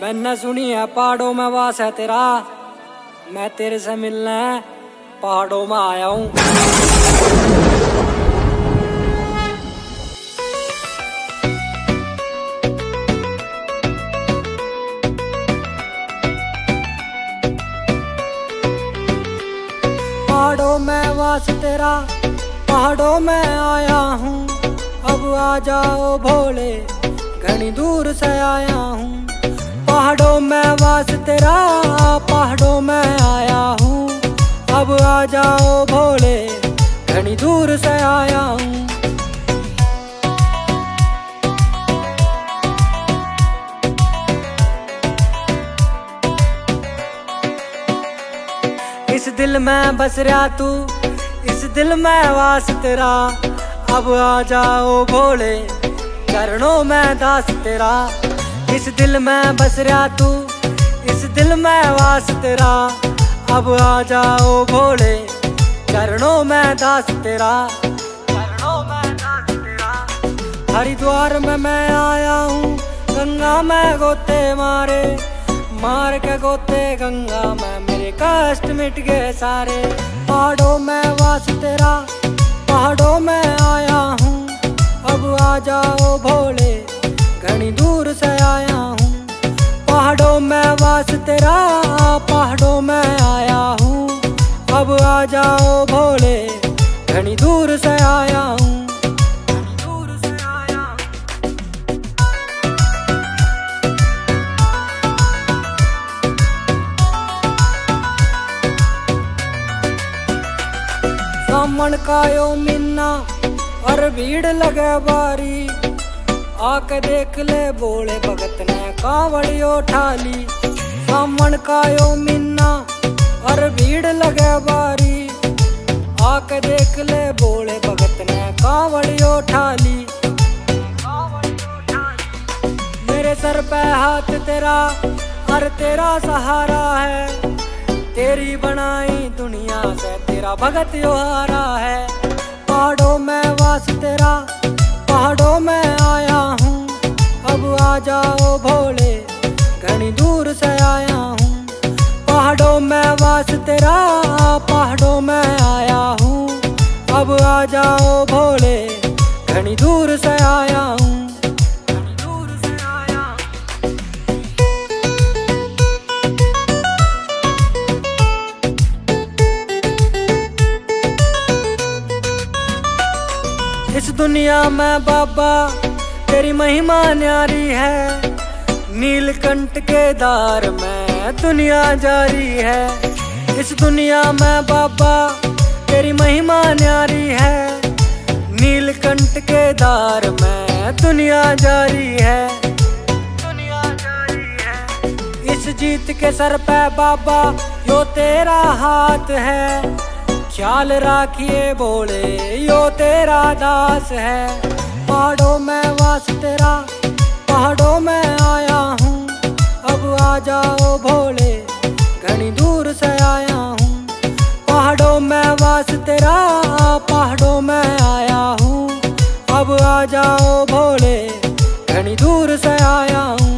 मैंने सुनी है पहाड़ों में वास है तेरा, मैं तेरे से मिलने पहाड़ों में आया हूँ। पहाड़ों में वास तेरा, पहाड़ों में आया हूँ। अब आ जाओ भोले, घनी दूर से आया हूँ। पहाड़ों में वास तेरा, पहाड़ों में आया हूँ। अब आ जाओ भोले, घनी दूर से आया हूँ। इस दिल में बस रहा तू, इस दिल में वास तेरा। अब आ जाओ भोले, चरणों में दास तेरा। इस दिल में बस रहा तू, इस दिल में वास तेरा। अब आ जाओ भोले, चरणों में दास तेरा। चरणों में दास तेरा। हरिद्वार में मैं आया हूँ, गंगा में गोते मारे, मार के गोते गंगा में मेरे कष्ट मिट गए सारे। पहाड़ों में वास तेरा, पहाड़ों में आया हूँ। अब आ जाओ भोले, घनी दूर से आया हूँ। पहाड़ों में वास तेरा, पहाड़ों में आया हूँ। अब आ जाओ भोले, घनी दूर से आया हूँ। सामन का यो मिन्ना और भीड़ लगे बारी, आके देख ले बोले भगत ने कांवड़ी उठा ली। सामन का यो मिन्ना और भीड़ लगे बारी, आके देख ले बोले भगत ने कांवड़ी उठा ली। मेरे सर पे हाथ तेरा और तेरा सहारा है, तेरी बनाई दुनिया से तेरा भगत यो हारा है। पहाड़ों में वास तेरा, पहाड़ों में आया हूँ। अब आ जाओ भोले, घनी दूर से आया हूँ। पहाड़ों में वास तेरा, पहाड़ों में आया हूँ। अब आ जाओ भोले, घनी दूर से आया हूँ। इस दुनिया में बाबा तेरी महिमा न्यारी है, नीलकंठ के दार में दुनिया जारी है। इस दुनिया में बाबा तेरी महिमा न्यारी है, नीलकंठ के दार में दुनिया जारी है। दुनिया जारी है। इस जीत के सर पे बाबा यो तेरा हाथ है, ख्याल राखिए बोले यो तेरा दास है। पहाड़ों में वास तेरा, पहाड़ों में आया हूँ। अब आ जाओ भोले, घनी दूर से आया हूँ। पहाड़ों में वास तेरा, पहाड़ों में आया हूँ। अब आ जाओ भोले, घनी दूर से आया हूँ।